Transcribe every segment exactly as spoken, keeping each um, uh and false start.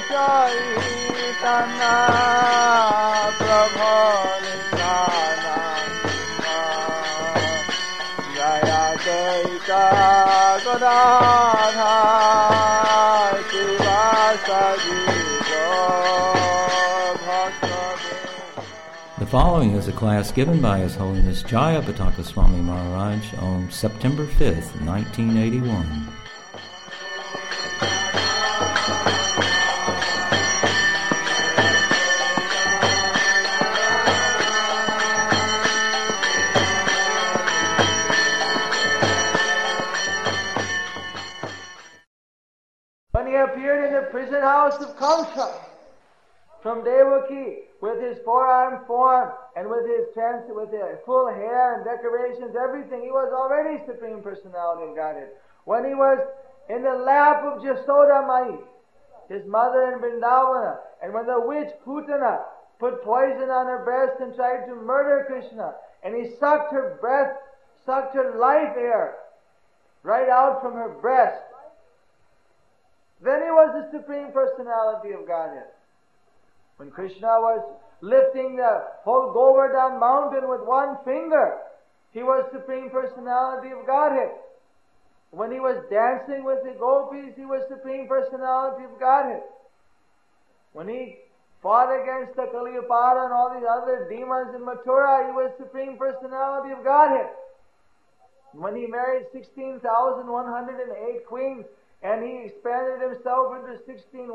Chaitanya Prabhu Nityananda Jaya Advaita Gadadhar Srivasadi The following is a class given by His Holiness Jayapataka Swami Maharaj on September fifth, nineteen eighty-one. When he appeared in the prison house of Kamsa from Devaki with his four-armed form and with his trans, with his full hair and decorations, everything, he was already Supreme Personality of Godhead. When he was in the lap of Jasoda Mai, his mother in Vrindavana, and when the witch Putana put poison on her breast and tried to murder Krishna, and he sucked her breath, sucked her life air right out from her breast, then he was the Supreme Personality of Godhead. When Krishna was lifting the whole Govardhan mountain with one finger, he was Supreme Personality of Godhead. When he was dancing with the gopis, he was Supreme Personality of Godhead. When he fought against the Kaliyapara and all these other demons in Mathura, he was Supreme Personality of Godhead. When he married sixteen thousand one hundred eight queens, and he expanded himself into sixteen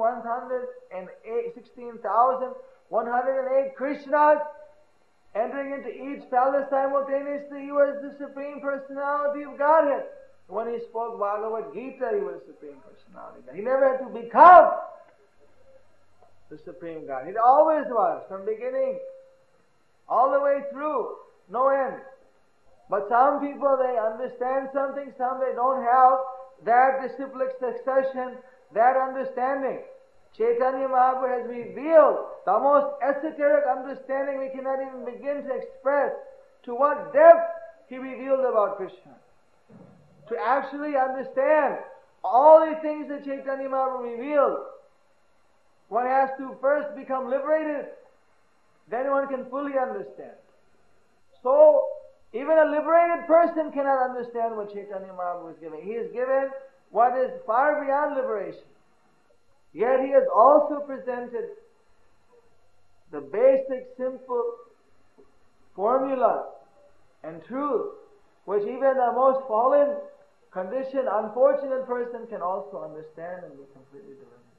thousand one hundred eight Krishnas, entering into each palace simultaneously, he was the Supreme Personality of Godhead. When he spoke Bhagavad Gita, he was Supreme Personality. He never had to become the Supreme God. He always was, from beginning all the way through, no end. But some people, they understand something, some they don't have that disciplic succession, that understanding. Chaitanya Mahaprabhu has revealed the most esoteric understanding we cannot even begin to express. To what depth he revealed about Krishna. To actually understand all the things that Chaitanya Mahaprabhu revealed, one has to first become liberated, then one can fully understand. So, even a liberated person cannot understand what Chaitanya Mahaprabhu is giving. He is given what is far beyond liberation. Yet he has also presented the basic, simple formula and truth, which even the most fallen, conditioned, unfortunate person can also understand and be completely delivered.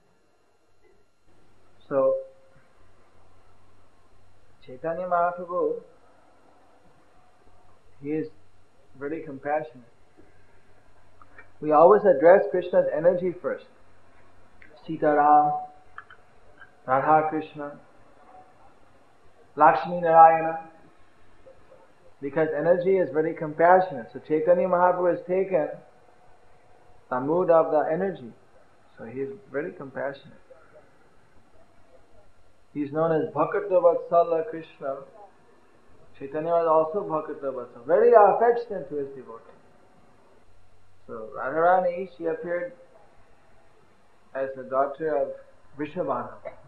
So, Chaitanya Mahaprabhu, he is very compassionate. We always address Krishna's energy first. Sitaram, Radha Krishna, Lakshmi Narayana. Because energy is very compassionate. So Chaitanya Mahaprabhu has taken the mood of the energy. So he is very compassionate. He is known as Bhakta Vatsala Krishna. Chaitanya was also Bhakta Vatsala, very affectionate to his devotees. So Radharani, she appeared as the daughter of Vrishabhanu.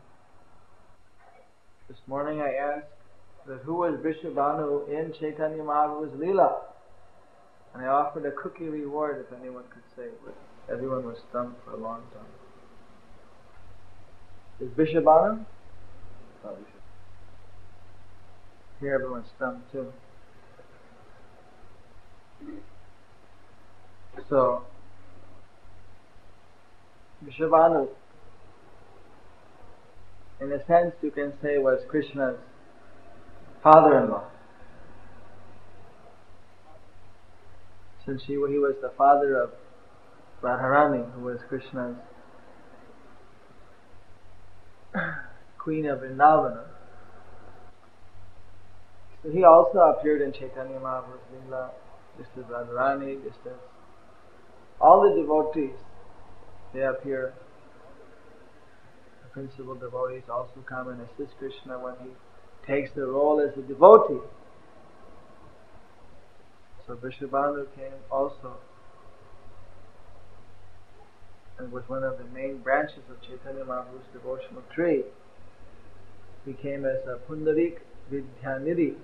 This morning I asked that who was Vrishabhanu in Chaitanya Mahaprabhu's Leela, and I offered a cookie reward if anyone could say, but everyone was stumped for a long time. Is Vrishabhanu? Oh, Vrishabhanu. Here everyone's stumped too. So, Vrishabhanu, in a sense you can say, was Krishna's father-in-law. Since he, he was the father of Radharani, who was Krishna's queen of Vrindavana. So he also appeared in Chaitanya Mahaprabhu's Leela, just as Radharani, just as all the devotees, they appear. The principal devotees also come and assist Krishna when he takes the role as a devotee. So Vrishabhanu came also and was one of the main branches of Chaitanya Mahaprabhu's devotional tree. He came as a Pundarik Vidyanidhi.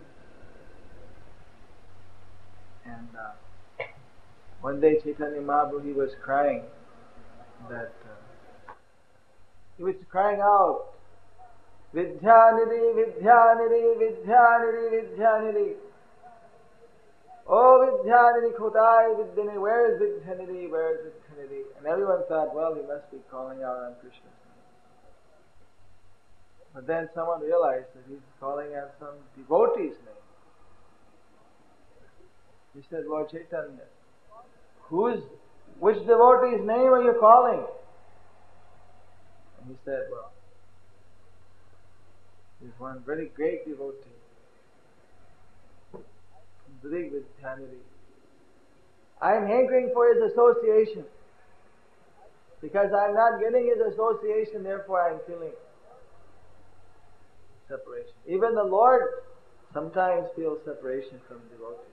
And uh, one day Chaitanya Mahaprabhu, he was crying that uh, he was crying out, Vidyanidhi, Vidyanidhi, Vidyanidhi, Vidyanidhi. Oh Vidyanidhi Khodai Vidyani, where is Vidyanidhi, where is Vidyanidhi? And everyone thought, well, he must be calling out on Krishna's name. But then someone realized that he's calling out some devotee's name. He said, Lord Chaitanya, who's, which devotee's name are you calling? And he said, well, there's one very great devotee, Pundarik Vidyanidhi. I am hankering for his association. Because I am not getting his association, therefore I am feeling separation. Even the Lord sometimes feels separation from devotees.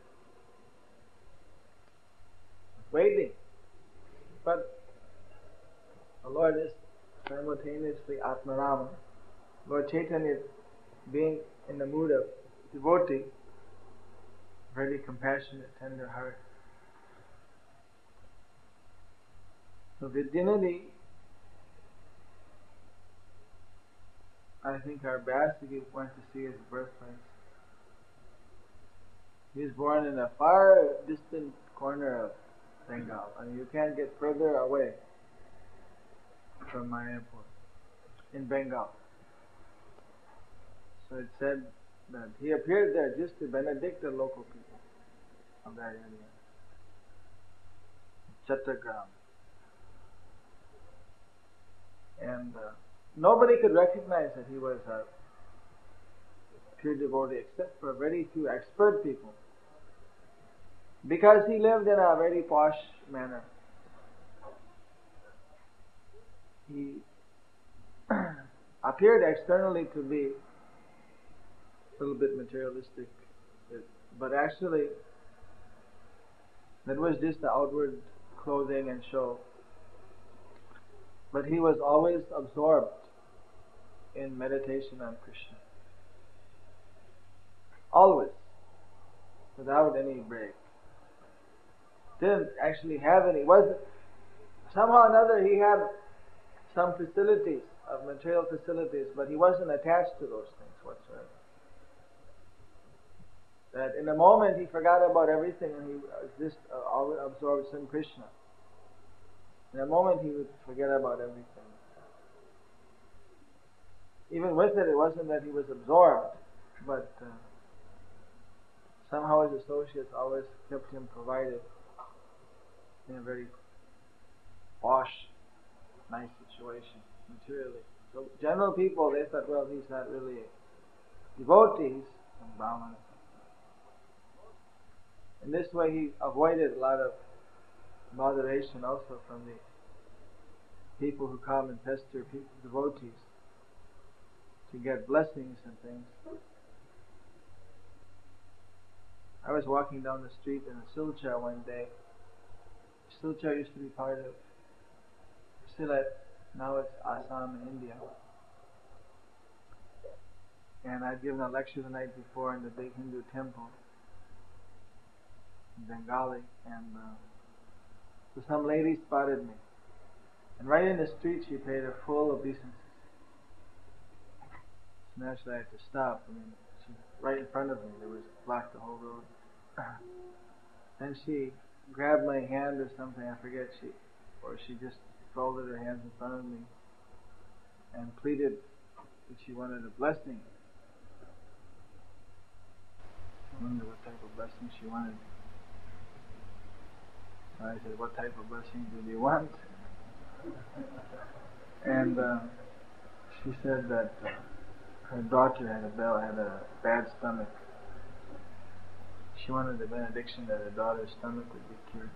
Waiting. But the Lord is simultaneously Atmarama. Lord Chaitanya, being in the mood of devotee, very compassionate, tender heart. So Vidyanidhi, I think our Vyasdev went to see his birthplace. He was born in a far distant corner of Bengal, and you can't get further away from Mayapur, in Bengal. So it said that he appeared there just to benedict the local people of that area. Chattagram. And uh, nobody could recognize that he was a pure devotee except for very few expert people. Because he lived in a very posh manner. He appeared externally to be a little bit materialistic, but actually that was just the outward clothing and show. But he was always absorbed in meditation on Krishna. Always. Without any break. Didn't actually have any. Wasn't, somehow or another he had some facilities, of material facilities, but he wasn't attached to those things whatsoever. That in a moment he forgot about everything and he was just uh, always absorbed in Krishna. In a moment he would forget about everything. Even with it, it wasn't that he was absorbed, but uh, somehow his associates always kept him provided in a very posh, nice situation, materially. So general people, they thought, well, he's not really a devotee, he's some Brahman. In this way he avoided a lot of moderation also from the people who come and pester people, devotees, to get blessings and things. I was walking down the street in Silchar one day. Silchar used to be part of Sylhet, now it's Assam in India. And I'd given a lecture the night before in the big Hindu temple in Bengali, and uh, so some lady spotted me. And right in the street she paid her full obeisances. So naturally I had to stop. I mean, she, right in front of me, there was blocked the whole road. Then she grabbed my hand or something, I forget, she, or she just folded her hands in front of me and pleaded that she wanted a blessing. I wonder what type of blessing she wanted. So I said, what type of blessing do you want? And uh, she said that uh, her daughter had a bell, had a bad stomach. She wanted the benediction that her daughter's stomach would be cured.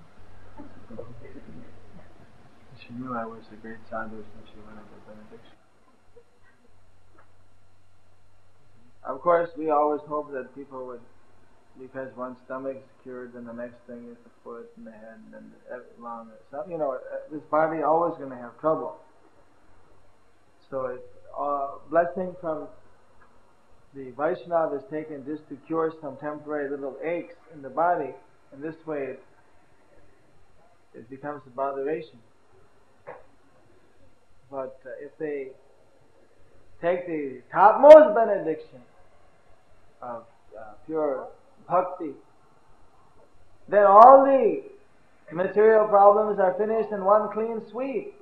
She knew I was a great sadhu, so she wanted the benediction. Of course, we always hope that people would because one stomach is cured, then the next thing is the foot and the head and then the lung. So, you know, this body always going to have trouble. So it's uh, blessing from the Vaishnava is taken just to cure some temporary little aches in the body, and this way it, it becomes a botheration. But uh, if they take the topmost benediction of uh, pure bhakti, then all the material problems are finished in one clean sweep.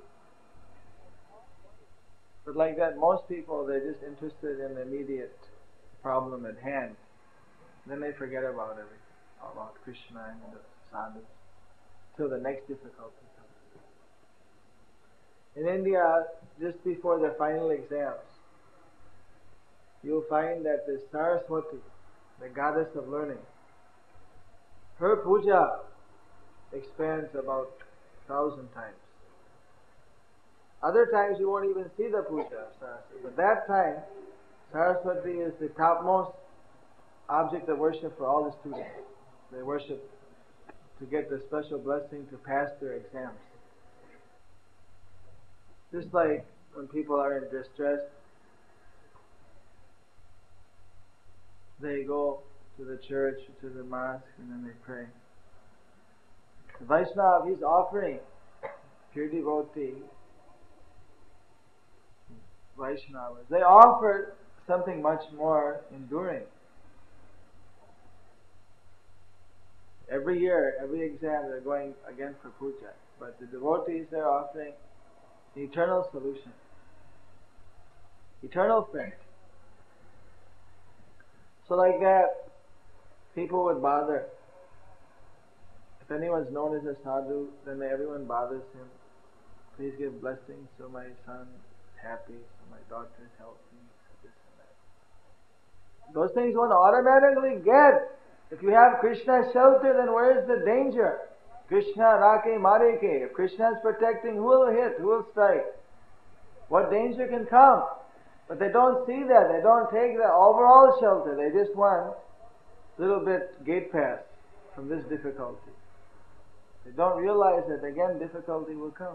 But like that, most people, they're just interested in the immediate problem at hand. Then they forget about everything, about Krishna and the sadhus, till the next difficulty comes. In India, just before the final exams, you'll find that the Saraswati, the goddess of learning, her puja expands about a thousand times. Other times you won't even see the puja of Saraswati. But that time, Saraswati is the topmost object of worship for all the students. They worship to get the special blessing to pass their exams. Just like when people are in distress, they go to the church, to the mosque, and then they pray. The Vaishnava, he's offering pure devotee, Vaishnavas. They offer something much more enduring. Every year, every exam, they're going again for puja. But the devotees, they're offering the eternal solution, eternal friend. So like that, people would bother. If anyone's known as a sadhu, then everyone bothers him. Please give blessings so my son is happy, so my daughter is healthy, so this and that. Those things one automatically get. If you have Krishna's shelter, then where is the danger? Krishna rake mareke. If Krishna is protecting, who will hit? Who will strike? What danger can come? But they don't see that. They don't take the overall shelter. They just want a little bit gate pass from this difficulty. They don't realize that again difficulty will come.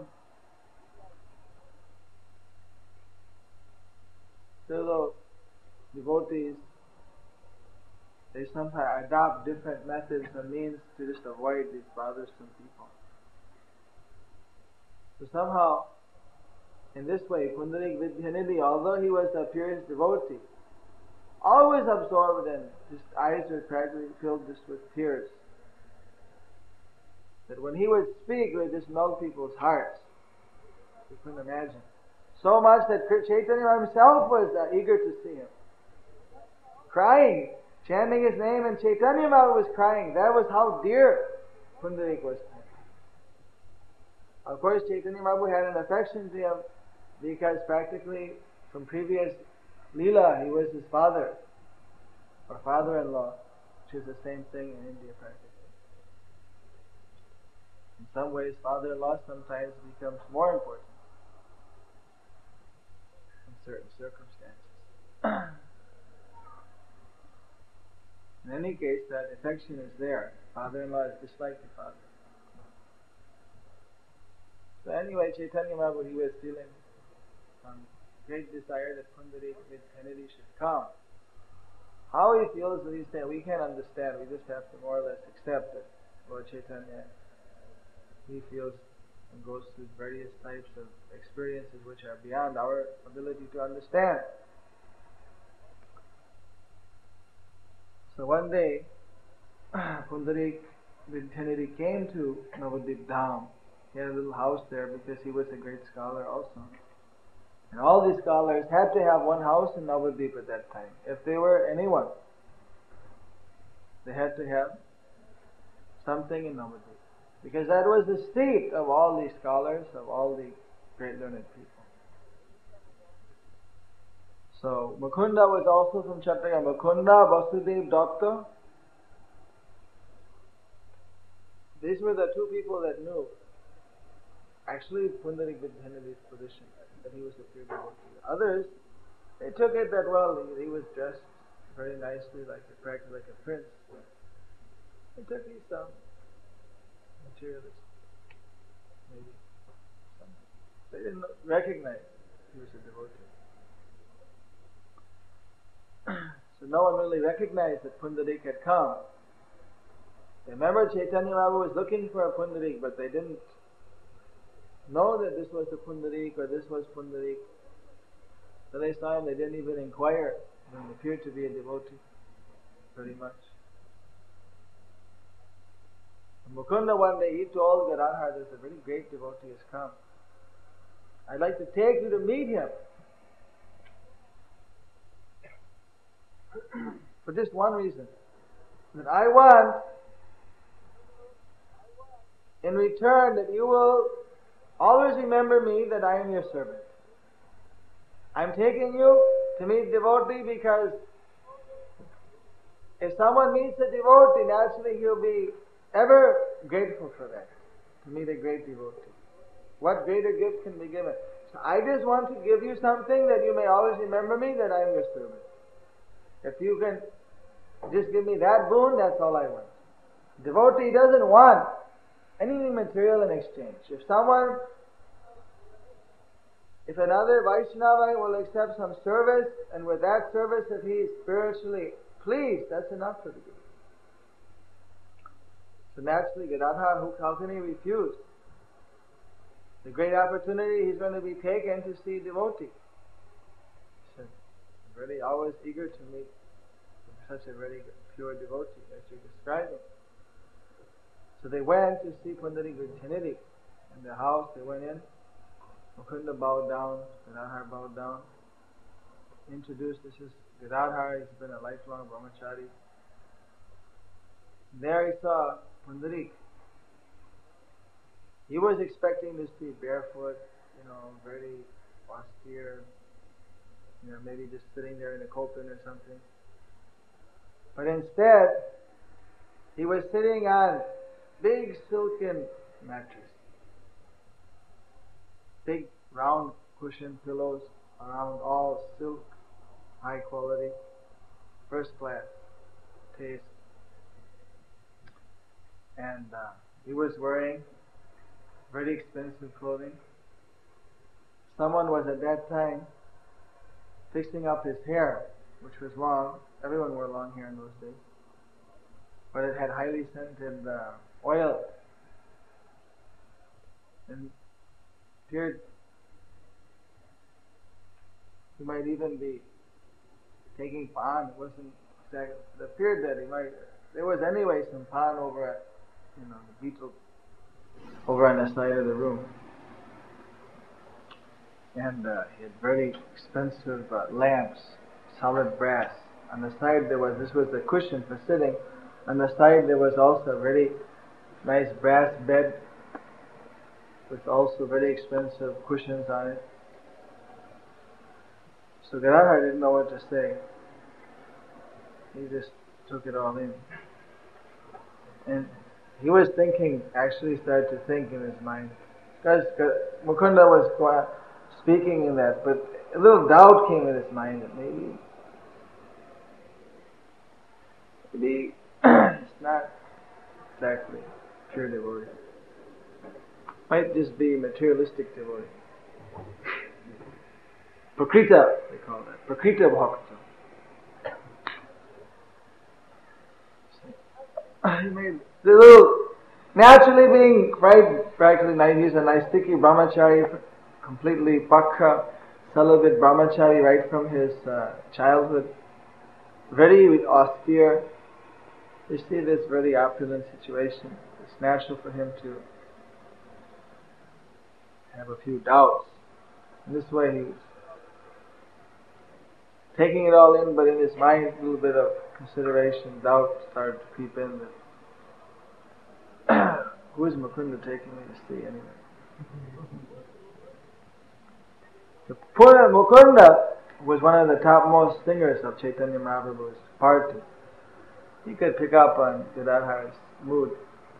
So the devotees, they sometimes adopt different methods and means to just avoid these bothersome people. So somehow, in this way, Pundarik Vidyanidhi, although he was the purest devotee, always absorbed and his eyes were practically filled just with tears, that when he would speak, it would just melt people's hearts. You couldn't imagine. So much that Chaitanya himself was uh, eager to see him. Crying, chanting his name, and Chaitanya Mahaprabhu was crying. That was how dear Pundarik was to him. Of course, Chaitanya Mahaprabhu had an affection to him because practically from previous Leela, he was his father or father-in-law, which is the same thing in India practically. In some ways, father-in-law sometimes becomes more important in certain circumstances. In any case, that affection is there. Father-in-law is just like the father. So anyway, Chaitanya Mahaprabhu, he was feeling um, great desire that Pundarik Vidyanidhi should come. How he feels that he's saying, we can't understand. We just have to more or less accept that Lord Chaitanya, he feels and goes through various types of experiences which are beyond our ability to understand. So one day, Pundarik Vidyanidhi came to Navadvip Dham. He had a little house there because he was a great scholar also. And all these scholars had to have one house in Navadvip at that time. If they were anyone, they had to have something in Navadvip. Because that was the seat of all these scholars, of all the great learned people. So, Mukunda was also from Chattagram. Mukunda, Vasudev, Datta. These were the two people that knew actually Pundarik Vidyanidhi's position, that he was a pure devotee. Others, they took it that, well, he, he was dressed very nicely, like a, practically like a prince. It took you some materialist, maybe. Some. They didn't recognize he was a devotee. So no one really recognized that Pundarik had come. They remember Chaitanya Mahaprabhu was looking for a Pundarik, but they didn't know that this was the Pundarik or this was Pundarik. When they saw him, they didn't even inquire. He appeared to be a devotee, very much. And Mukunda one day, he told Gadadhar, there's a very great devotee has come. I'd like to take you to meet him. For just one reason. That I want, in return, that you will always remember me, that I am your servant. I'm taking you to meet devotee because if someone meets a devotee, naturally he'll be ever grateful for that, to meet a great devotee. What greater gift can be given? So I just want to give you something that you may always remember me, that I am your servant. If you can just give me that boon, that's all I want. Devotee doesn't want anything material in exchange. If someone, if another Vaishnava will accept some service, and with that service if he is spiritually pleased, that's enough for the Guru. So naturally, Gadadhar, who, how can he refuse the great opportunity he's going to be taken to see devotee? So, really always eager to meet such a very pure devotee as you're describing. So they went to see Pundarik Vidyanidhi. In the house they went in. Mukunda bowed down, Gadadhar bowed down. Introduced, this is Gadadhar, he's been a lifelong brahmachari. There he saw Pundarik. He was expecting to see barefoot, you know, very austere, you know, maybe just sitting there in a copin or something. But instead, he was sitting on big silken mattress. Big round cushion pillows around, all silk, high quality, first class taste. And uh, he was wearing very expensive clothing. Someone was at that time fixing up his hair, which was long. Everyone wore long hair in those days. But it had highly scented uh, oil. And appeared, he might even be taking pan. It wasn't exactly, it appeared that he might, there was anyway some pan over at, you know, the beetle, over on the side of the room. And uh, he had very expensive uh, lamps, solid brass. On the side there was, this was the cushion for sitting. On the side there was also a very nice brass bed with also very expensive cushions on it. So Gadadhar didn't know what to say. He just took it all in. And he was thinking, actually started to think in his mind. Because Mukunda was speaking in that, but a little doubt came in his mind that maybe maybe it's not exactly pure devotee. Might just be materialistic devotee. Prakrita, they call that. Prakrita bhakta. He made the little, naturally being right, practically nice, he's a Naistiki brahmachari, completely pakka, celibate brahmachari right from his uh, childhood. Very austere. You see this very opulent situation. It's natural for him to have a few doubts. In this way he was taking it all in, but in his mind a little bit of consideration, doubt started to creep in that who is Mukunda taking me to see anyway? The Puna Mukunda was one of the topmost singers of Chaitanya Mahaprabhu's party. He could pick up on Gadadhar's mood.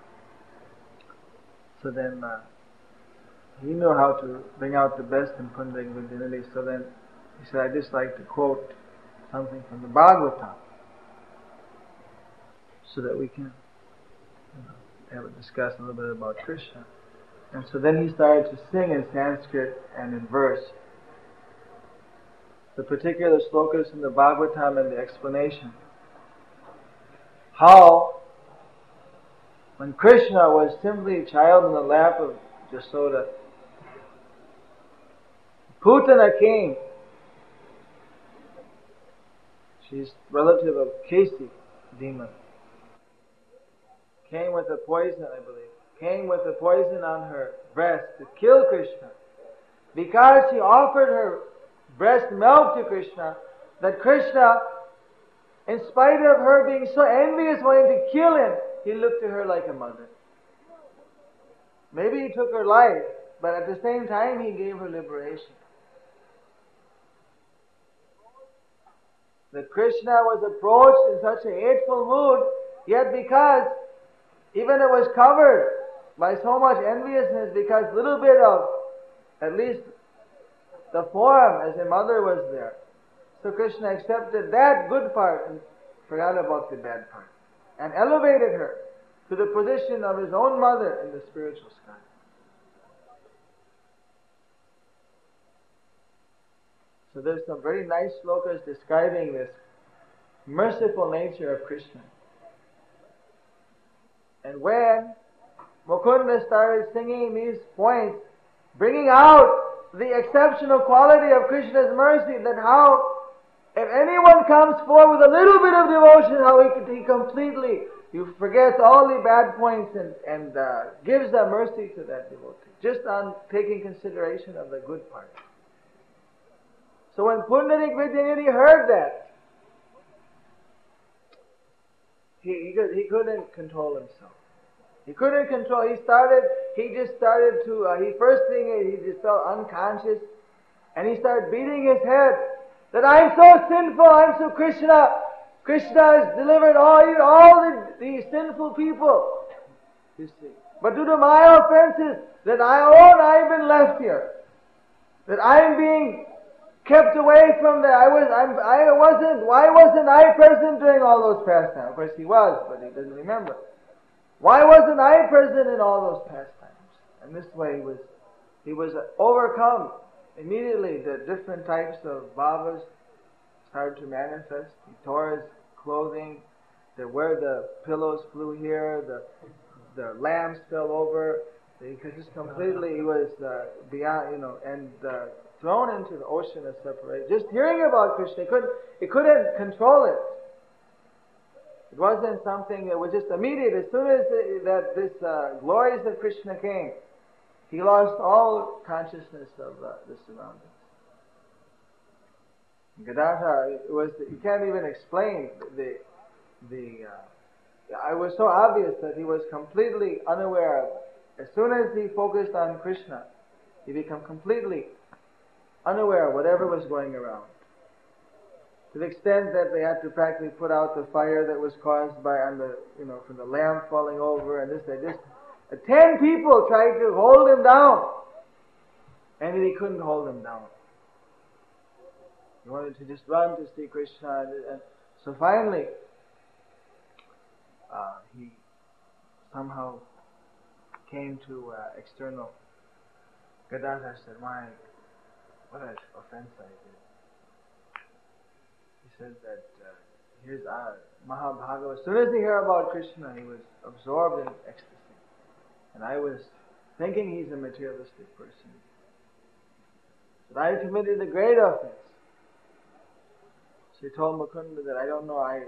So then uh, he knew how to bring out the best in Pundarik Vidyanidhi. So then he said, I'd just like to quote something from the Bhagavatam so that we can you know, they would discuss a little bit about Krishna. And so then he started to sing in Sanskrit and in verse the particular slokas in the Bhagavatam and the explanation. How, when Krishna was simply a child in the lap of Jasoda, Putana came. She's relative of Kesi, demon. Came with a poison, I believe. Came with a poison on her breast to kill Krishna. Because she offered her breast milk to Krishna, that Krishna, in spite of her being so envious, wanting to kill him, he looked to her like a mother. Maybe he took her life, but at the same time he gave her liberation. That Krishna was approached in such a hateful mood, yet because even it was covered by so much enviousness, because little bit of, at least the form as a mother was there. So Krishna accepted that good part and forgot about the bad part. And elevated her to the position of his own mother in the spiritual sky. So there's some very nice slokas describing this merciful nature of Krishna. And when Mukunda started singing these points, bringing out the exceptional quality of Krishna's mercy, that how, if anyone comes forward with a little bit of devotion, how he, he completely, he forgets all the bad points and, and uh, gives the mercy to that devotee, just on taking consideration of the good part. So when Pundarik Vidyanidhi heard that, he, he, could, he couldn't control himself. He couldn't control, he started, he just started to, uh, he first thing, he just felt unconscious, and he started beating his head, that I'm so sinful, I'm so Krishna, Krishna has delivered all, all the, the sinful people, you see. But due to my offenses, that I own, I've been left here, that I'm being kept away from there. I was, I'm, I wasn't, why wasn't I present during all those pastimes? Of course he was, but he doesn't remember. Why wasn't I present in all those pastimes? And this way he was, he was overcome. Immediately the different types of bhavas started to manifest. He tore his clothing, the, where the pillows flew here, the the lamps fell over. He just completely, he was uh, beyond, you know, and uh, thrown into the ocean of separation. Just hearing about Krishna, he couldn't, he couldn't control it. It wasn't something that was just immediate. As soon as the, that this uh, glories of Krishna came, he lost all consciousness of uh, the surroundings. Gadadhar, it was, you can't even explain the, the, uh, it was so obvious that he was completely unaware of it. As soon as he focused on Krishna, he became completely unaware of whatever was going around. To the extent that they had to practically put out the fire that was caused by, on the, you know, from the lamp falling over, and this, they just, uh, ten people tried to hold him down, and he couldn't hold him down. He wanted to just run to see Krishna, and, and so finally, uh, he somehow came to uh, external. Gadadhar said, "My, what an offense I did." He said that uh, here's uh, Mahabhagava. As soon as he heard about Krishna, he was absorbed in ecstasy. And I was thinking he's a materialistic person. But I committed a great offense. So he told Mukunda that I don't know, I,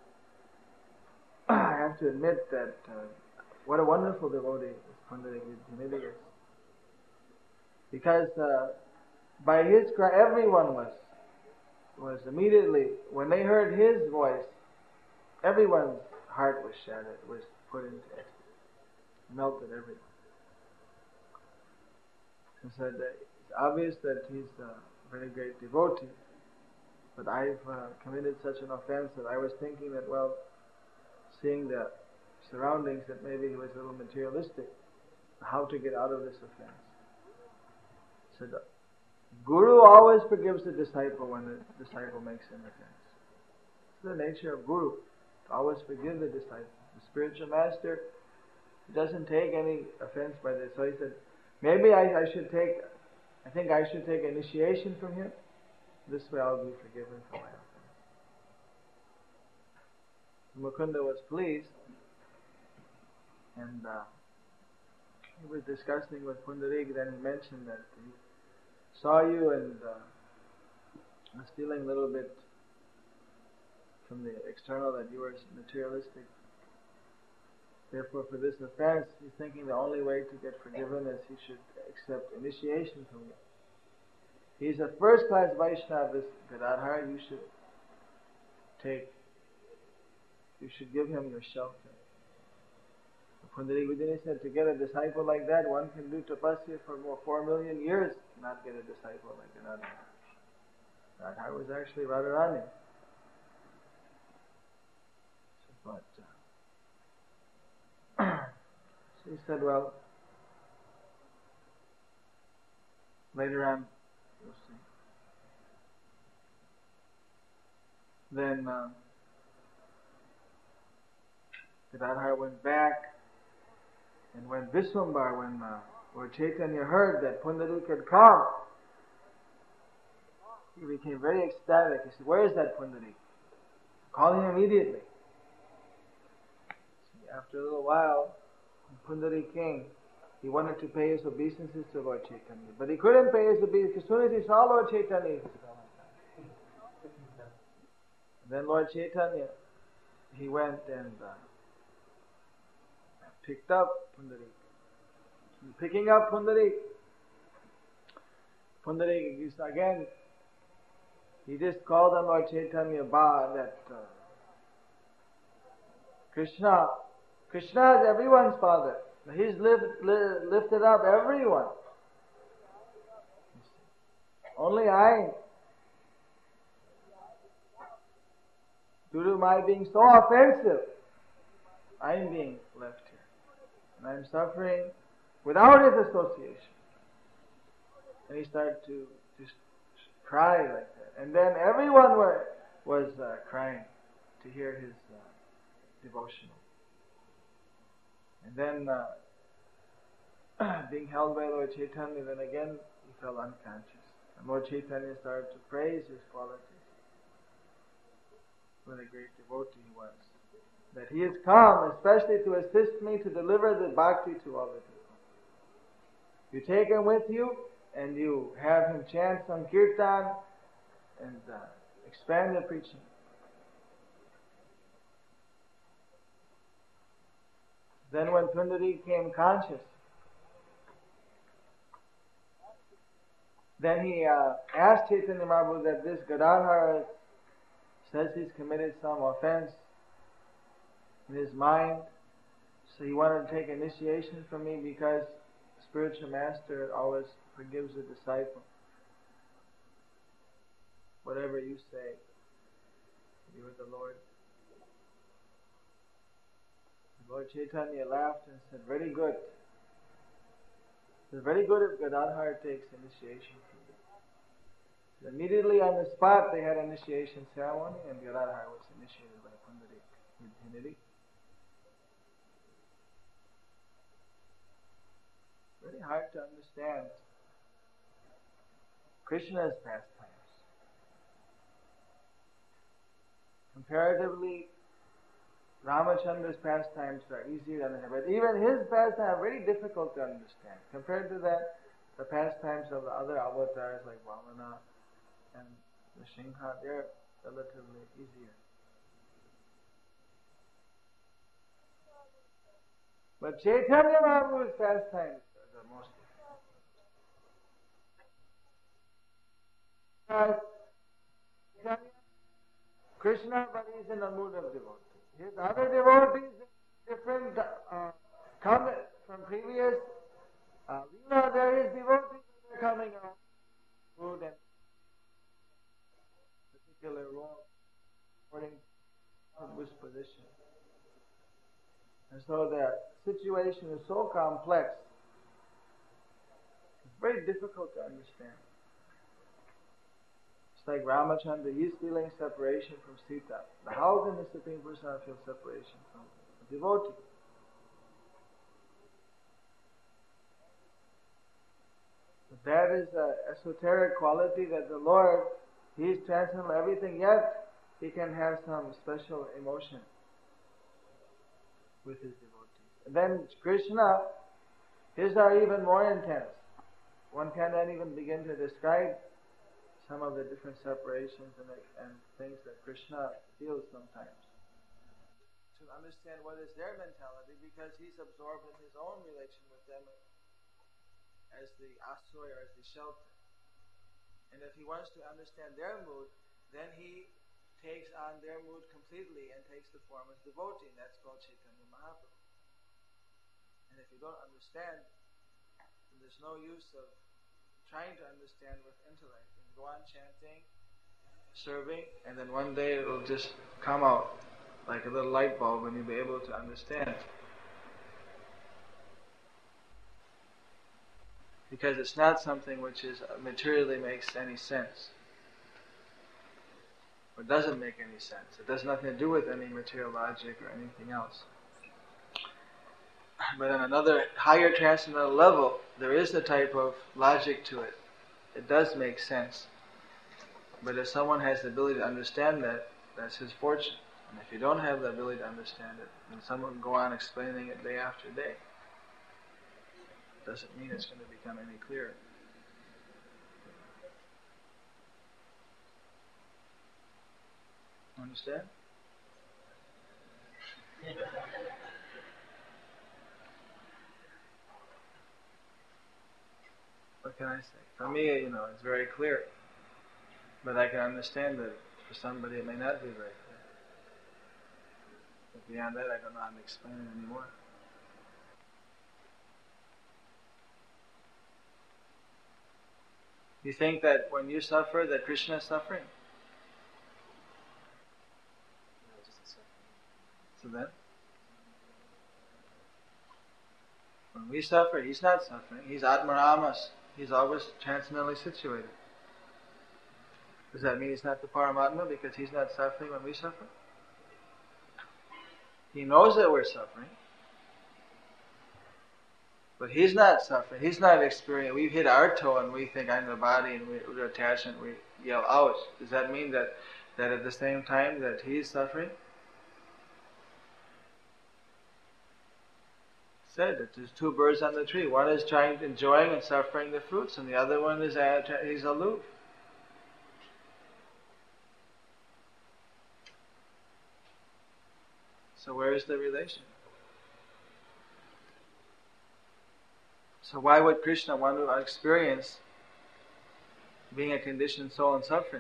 I have to admit that uh, what a wonderful devotee this Pundarik Vidyanidhi is. Because uh, by his cry, everyone was was immediately, when they heard his voice, everyone's heart was shattered, was put into ecstasy, melted everyone. He said that it's obvious that he's a very great devotee, but I've uh, committed such an offense that I was thinking that, well, seeing the surroundings, that maybe he was a little materialistic, how to get out of this offense. He said, Guru always forgives the disciple when the disciple makes an offense. It's the nature of Guru, to always forgive the disciple. The spiritual master He doesn't take any offense by this. So he said, maybe I, I should take, I think I should take initiation from him. This way I'll be forgiven for my offense. Mukunda was pleased, and uh, he was discussing with Pundarik. Then he mentioned that he saw you and uh, was feeling a little bit from the external that you were materialistic. Therefore, for this offense, he's thinking the only way to get forgiven is he should accept initiation from you. He's a first-class Vaishnava, this Gadadhar. You should take, you should give him your shelter. Pundarik Vijayani said, to get a disciple like that, one can do tapasya for more four million years, not get a disciple like Gadadhar. Gadadhar was actually Radharani. But uh, so he said, well, later on, you'll see. Then uh, Gadadhar went back, and when Viswambar, when uh, Lord Chaitanya heard that Pundarik had come, he became very ecstatic. He said, where is that Pundarik? Call him immediately. After a little while, when Pundarik came, he wanted to pay his obeisances to Lord Chaitanya. But he couldn't pay his obeisances. As soon as he saw Lord Chaitanya, he said, oh my God. And then Lord Chaitanya, he went and uh, picked up Pundarik. And picking up Pundarik, Pundarik again, he just called on Lord Chaitanya Ba, that uh, Krishna, Krishna is everyone's father. He's lift, li- lifted up everyone. Only I, due to my being so offensive, I'm being left here. And I'm suffering without his association. And he started to just cry like that. And then everyone were, was uh, crying to hear his uh, devotional. And then, uh, being held by Lord Chaitanya, then again he fell unconscious. And Lord Chaitanya started to praise his qualities. What a great devotee he was. That he has come especially to assist me to deliver the bhakti to all the people. You take him with you and you have him chant some kirtan and uh, expand the preaching. Then when Pundarik came conscious, then he uh, asked Chaitanya Mahaprabhu that this Gadadhar says he's committed some offense in his mind, so he wanted to take initiation from me because the spiritual master always forgives a disciple. Whatever you say, you are the Lord. Lord Chaitanya laughed and said, very good. It's very good if Gadadhar takes initiation from you. So immediately on the spot they had initiation ceremony and Gadadhar was initiated by Pundarik Vidhinidhi. Very hard to understand Krishna's pastimes. Comparatively, Ramachandra's pastimes are easier to understand, but even his pastimes are very difficult to understand. Compared to that, the pastimes of the other avatars like Vamana and Nrsimha, they're relatively easier. But Chaitanya Mahaprabhu's pastimes are the most difficult. Krishna, but he's in a mood of devotee. His other devotees, different, uh, come from previous uh, Leela, there is devotees that are coming out, mood and particular role according to Prabhu's position. And so the situation is so complex, it's very difficult to understand. It's like Ramachandra, he's feeling separation from Sita. How can the Supreme Personality feel separation from a devotee? That is an esoteric quality that the Lord, He is transcendental everything, yet He can have some special emotion with His devotees. And then Krishna, His are even more intense. One cannot even begin to describe some of the different separations and, and things that Krishna feels sometimes. To understand what is their mentality, because He's absorbed in His own relation with them as the asura, as the shelter. And if He wants to understand their mood, then He takes on their mood completely and takes the form as devotee, and that's called Chaitanya Mahaprabhu. And if you don't understand, then there's no use of trying to understand with intellect. You can go on chanting, serving, and then one day it will just come out like a little light bulb and you'll be able to understand. Because it's not something which is materially makes any sense. Or doesn't make any sense. It has nothing to do with any material logic or anything else. But on another higher transcendental level, there is a type of logic to it. It does make sense. But if someone has the ability to understand that, that's his fortune. And if you don't have the ability to understand it, then someone can go on explaining it day after day. Doesn't mean it's going to become any clearer. Understand? What can I say? For me, you know, it's very clear. But I can understand that for somebody it may not be very clear. But beyond that, I don't know how to explain it anymore. You think that when you suffer, that Krishna is suffering? So then? When we suffer, He's not suffering. He's Atmaramas. He's always transcendently situated. Does that mean He's not the Paramatma because He's not suffering when we suffer? He knows that we're suffering. But He's not suffering. He's not experiencing. We've hit our toe and we think I'm the body and we, we're attached and we yell, ouch. Does that mean that, that at the same time that He's suffering? Said that there's two birds on the tree. One is trying, enjoying and suffering the fruits, and the other one is he's aloof. So where is the relation? So why would Krishna want to experience being a conditioned soul and suffering?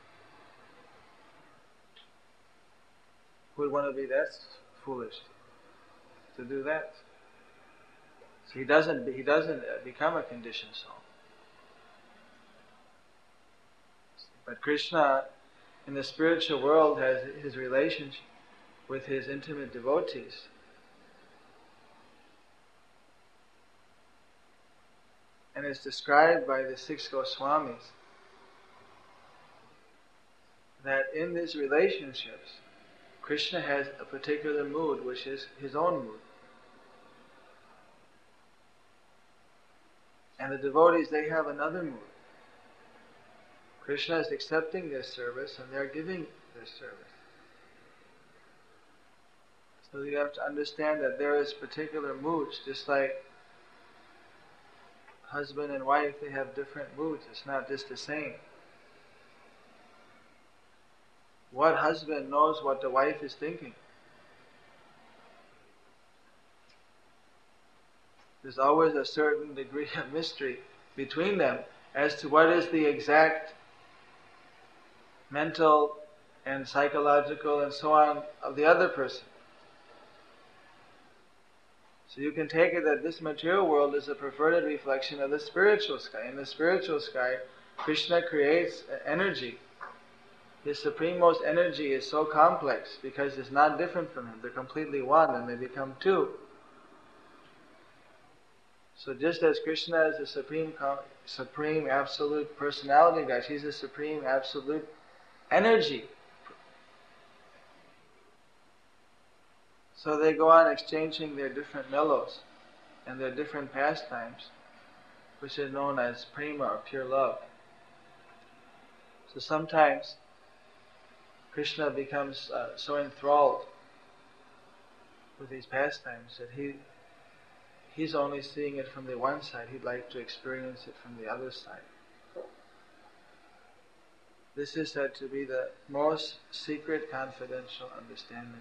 Who would want to be that foolish to do that? So he doesn't he doesn't become a conditioned soul. But Krishna in the spiritual world has his relationship with his intimate devotees. And it's described by the six Goswamis that in these relationships, Krishna has a particular mood, which is his own mood. And the devotees, they have another mood. Krishna is accepting their service and they're giving their service. So you have to understand that there is particular moods, just like husband and wife, they have different moods. It's not just the same. What husband knows what the wife is thinking? There's always a certain degree of mystery between them as to what is the exact mental and psychological and so on of the other person. So you can take it that this material world is a perverted reflection of the spiritual sky. In the spiritual sky, Krishna creates energy. His supremost energy is so complex because it's not different from Him. They're completely one and they become two. So just as Krishna is the supreme, supreme absolute personality God, He's the supreme absolute energy. So they go on exchanging their different mellows and their different pastimes. which is known as prema or pure love. So sometimes Krishna becomes uh, so enthralled with these pastimes that he he's only seeing it from the one side. He'd like to experience it from the other side. This is said to be the most secret, confidential understanding.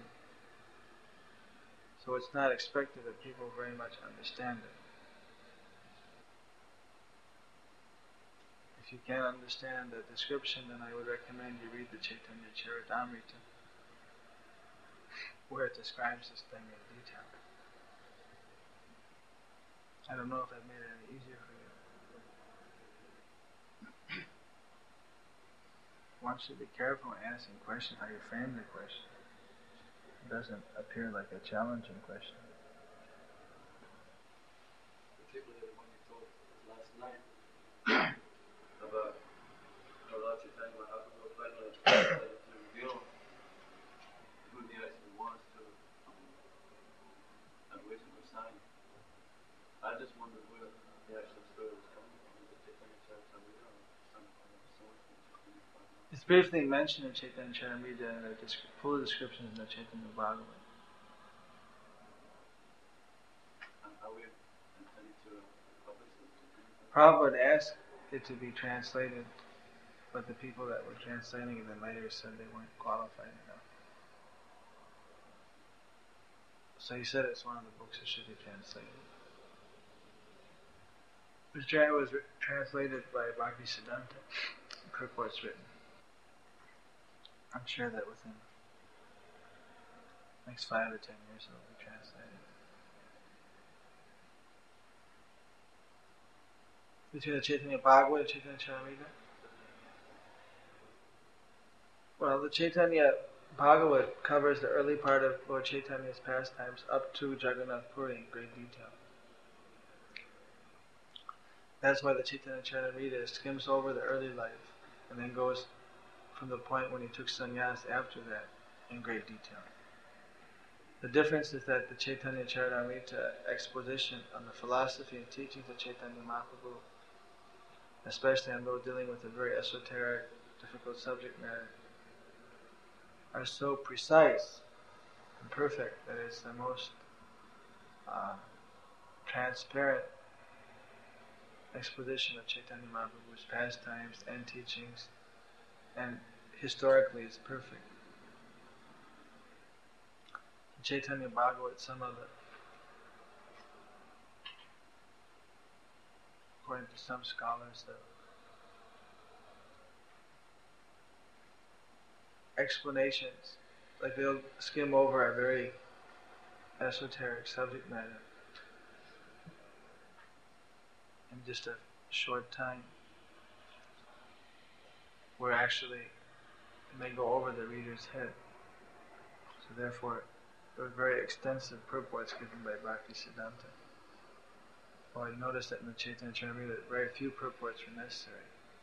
So it's not expected that people very much understand it. If you can't understand the description, then I would recommend you read the Chaitanya Charitamrita, where it describes this thing in detail. I don't know if I've made it any easier for you. One should be careful when asking questions, how you frame the question. It doesn't appear like a challenging question. Particularly the one you told last night about how Lord Chaitanya Mahaprabhu finally decided to reveal who he actually was to um, a written or sign. I just wondered where the actual story was coming from. Was it Chaitanya Charitamrita or some kind of source? It's briefly mentioned in Chaitanya Charitamrita and the descri- full description in the Chaitanya Bhagavat. And how we intended to publish it. Prabhupada asked it to be translated, but the people that were translating it then later said they weren't qualified enough. So he said it's one of the books that should be translated. This Jaya was re- translated by Bhakti Siddhanta. Purport's written. I'm sure that within the next five or ten years it will be translated. Between the Chaitanya Bhagavat and Chaitanya Charitamrita? Well, the Chaitanya Bhagavat covers the early part of Lord Chaitanya's pastimes up to Jagannath Puri in great detail. That's why the Chaitanya Charitamrita skims over the early life and then goes from the point when he took sannyas after that in great detail. The difference is that the Chaitanya Charitamrita exposition on the philosophy and teachings of Chaitanya Mahaprabhu, especially on those dealing with a very esoteric, difficult subject matter, are so precise and perfect that it's the most uh, transparent exposition of Chaitanya Mahaprabhu's pastimes and teachings, and historically it's perfect. In Chaitanya Bhagavat, some of the, according to some scholars, the explanations, like they'll skim over a very esoteric subject matter in just a short time, where actually it may go over the reader's head. So therefore, there were very extensive purports given by Bhakti Siddhanta. Well, you notice that in the Chaitanya Charitamrita, very few purports were necessary,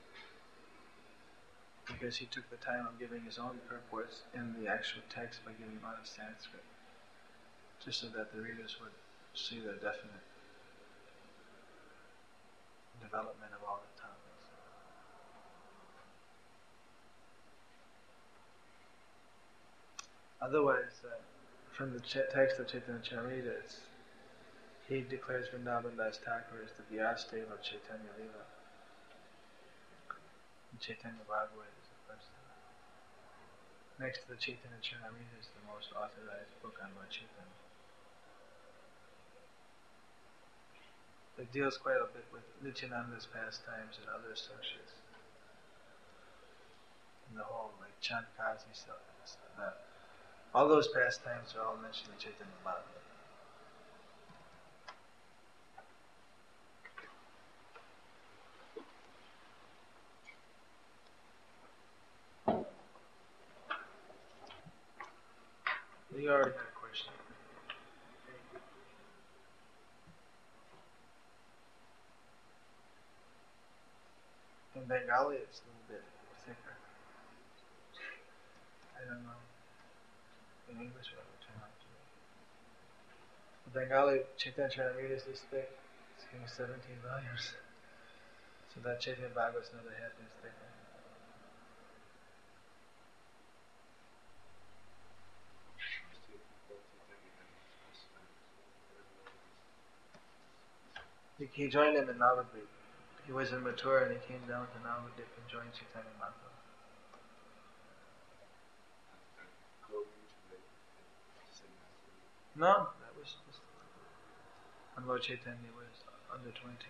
because he took the time of giving his own purports in the actual text by giving out of Sanskrit, just so that the readers would see the definite development of all the topics. Otherwise, uh, from the ch- text of Chaitanya Charitamrita, it's, he declares Vrindavan Das Thakur as the Vyasdeva of Chaitanya Lila. And Chaitanya Bhagavat is the first. Next to the Chaitanya Charitamrita is the most authorized book on Lord Chaitanya. It deals quite a bit with Nityananda's pastimes and other associates. And the whole, like, Chandkazi stuff. That. All those pastimes are all mentioned in Chaitanya Bhagavat. You already had a question. In Bengali, it's a little bit thicker. I don't know. In English, what it would turn out to be. The Bengali Chaitanya Charitamrita is this thick. It's getting seventeen volumes. So that Chaitanya Bhagavat is another happiness thing. He, he joined him in Navadvip. He was in Mathura and he came down to Navadvip and joined Chaitanya Mahaprabhu. No, that was just when Lord Chaitanya was under twenty.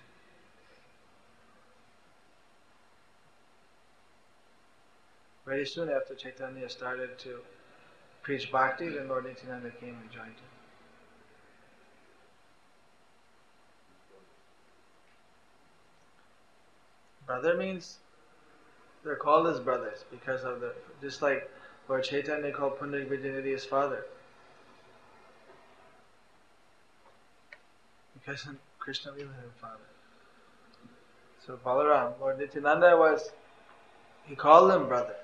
Very soon after Chaitanya started to preach bhakti, then Lord Nityananda came and joined him. Brother means they're called as brothers because of the, just like Lord Chaitanya called Pundarik Vijayanidhi his father. Because Krishna Lila his father. So Balaram, Lord Nityananda was, he called him brother.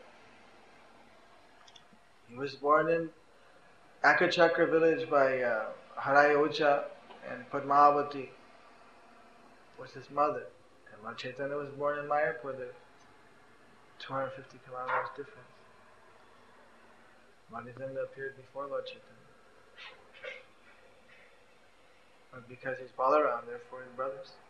He was born in Akachakra village by uh, Harayocha, and Padmavati was his mother. And Lord Chaitanya was born in Mayapur, the two hundred fifty kilometers difference. Lord Nityananda appeared before Lord Chaitanya. But because he's Balaram, therefore he's brothers.